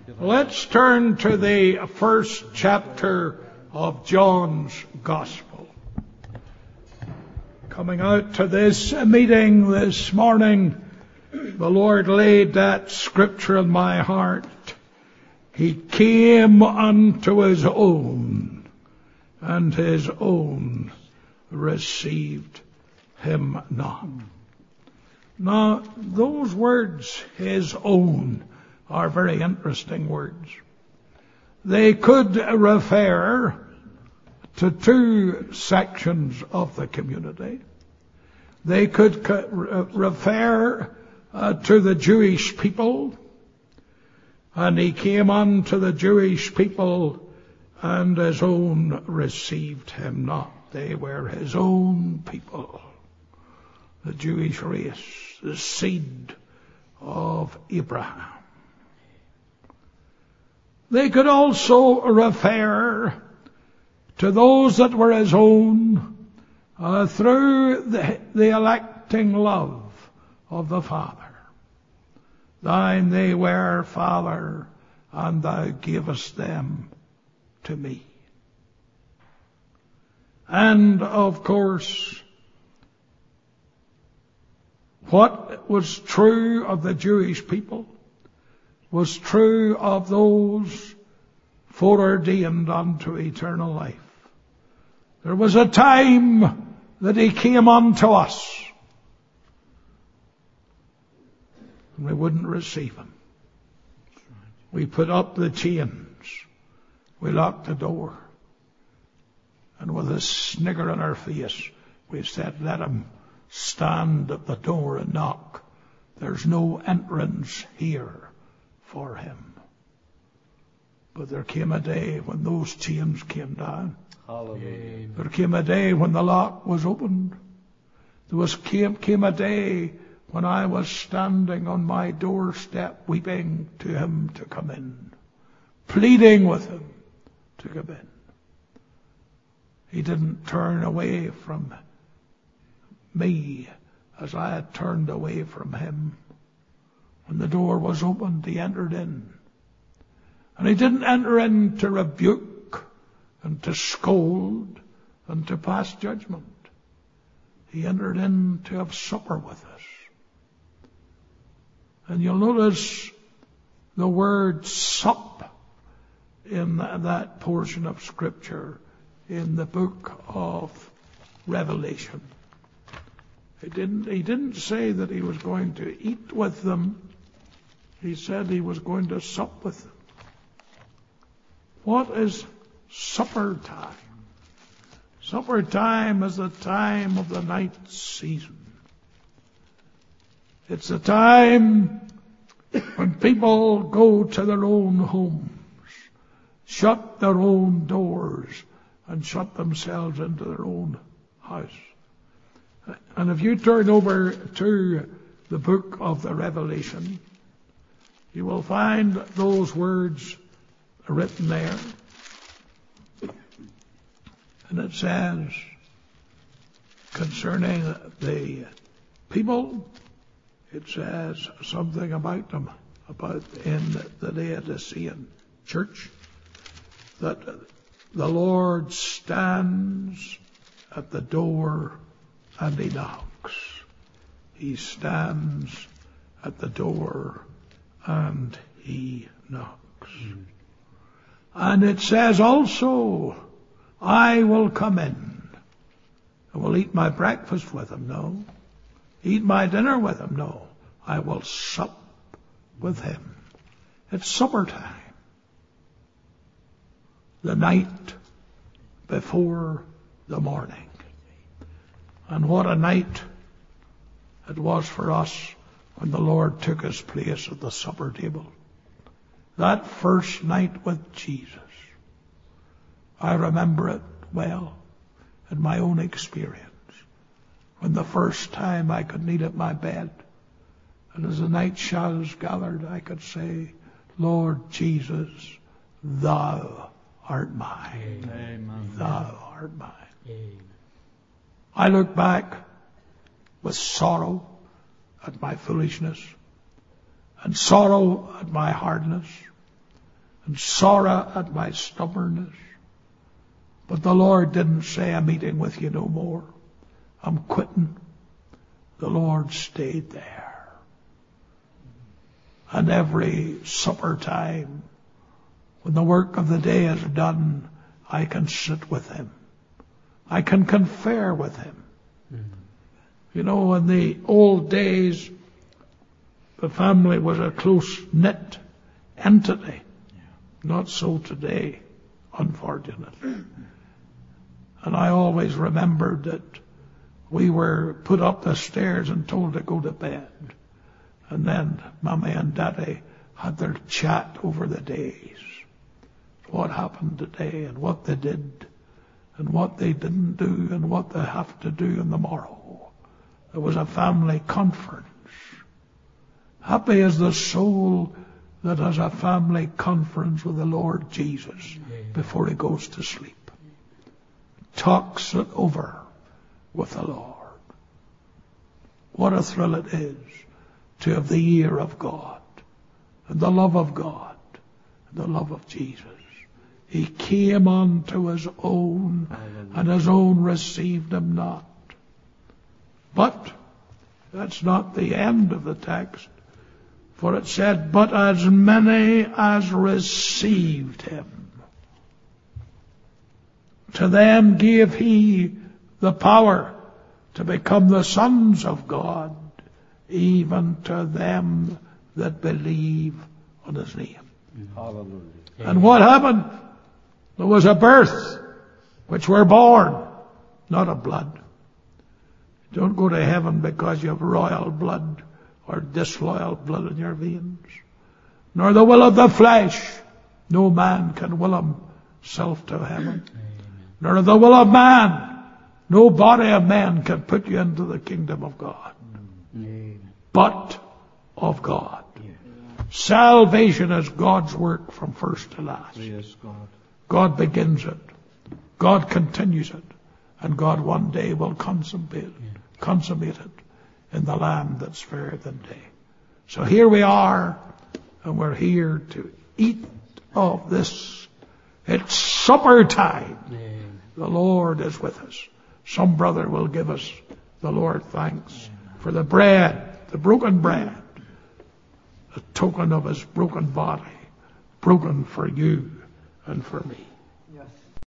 Let's turn to the first chapter of John's Gospel. Coming out to this meeting this morning, the Lord laid that scripture in my heart. He came unto his own, and his own received him not. Now, those words, his own, are very interesting words. They could refer to two sections of the community. They could refer to the Jewish people, and he came unto the Jewish people, and his own received him not. They were his own people, the Jewish race, the seed of Abraham. They could also refer to those that were his own through the electing love of the Father. Thine they were, Father, and thou gavest them to me. And, of course, what was true of the Jewish people was true of those foreordained unto eternal life. There was a time that he came unto us, and we wouldn't receive him. We put up the chains. We locked the door. And with a snigger on our face, we said, let him stand at the door and knock. There's no entrance here for him. But there came a day when those chains came down. Hallelujah. There came a day when the lock was opened. Came a day when I was standing on my doorstep weeping to him to come in, pleading with him to come in. He didn't turn away from me as I had turned away from him. When the door was opened, he entered in. And he didn't enter in to rebuke and to scold and to pass judgment. He entered in to have supper with us. And you'll notice the word sup in that portion of Scripture in the book of Revelation. He didn't say that he was going to eat with them. He said he was going to sup with them. What is supper time? Supper time is the time of the night season. It's the time when people go to their own homes, shut their own doors, and shut themselves into their own house. And if you turn over to the book of the Revelation, you will find those words written there. And it says, concerning the people, it says something about them, about in the Laodicean church, that the Lord stands at the door and he knocks. He stands at the door and he knocks. And it says also, I will come in. I will eat my breakfast with him. No. Eat my dinner with him. No. I will sup with him. It's supper time. The night before the morning. And what a night it was for us when the Lord took his place at the supper table. That first night with Jesus. I remember it well in my own experience. When the first time I could kneel at my bed, and as the night shadows gathered, I could say, Lord Jesus, thou art mine. Amen. Thou art mine. Amen. I look back with sorrow at my foolishness and sorrow at my hardness and sorrow at my stubbornness. But the Lord didn't say, I'm eating with you no more. I'm quitting. The Lord stayed there. And every supper time, when the work of the day is done, I can sit with him. I can confer with him. You know, in the old days, the family was a close-knit entity. Not so today, unfortunately. And I always remembered that we were put up the stairs and told to go to bed. And then Mommy and Daddy had their chat over the days. What happened today and what they did and what they didn't do and what they have to do in the morrow. It was a family conference. Happy is the soul that has a family conference with the Lord Jesus before he goes to sleep. Talks it over with the Lord. What a thrill it is to have the ear of God and the love of God and the love of Jesus. He came unto his own, and his own received him not. But that's not the end of the text. For it said, but as many as received him, to them gave he the power to become the sons of God, even to them that believe on his name. Hallelujah. And what happened? There was a birth, which we're born, not of blood. You don't go to heaven because you have royal blood or disloyal blood in your veins. Nor the will of the flesh. No man can will himself to heaven. Nor the will of man. No body of man can put you into the kingdom of God. But of God. Salvation is God's work from first to last. Yes, God. God begins it. God continues it. And God one day will consummate it in the Lamb that's fairer than day. So here we are, and we're here to eat of this. It's supper time. The Lord is with us. Some brother will give us the Lord thanks for the bread, the broken bread, a token of his broken body, broken for you and for me.